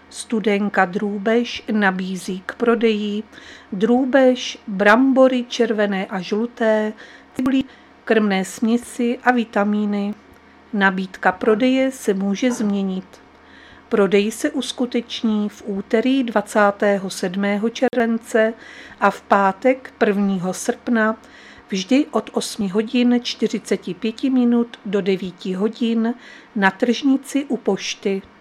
Studenka Drůbež nabízí k prodeji drůbež, brambory červené a žluté, cibuli, krmné směsi a vitamíny. Nabídka prodeje se může změnit. Prodej se uskuteční v úterý 27. července a v pátek 1. srpna vždy od 8 hodin 45 minut do 9 hodin na tržnici u pošty.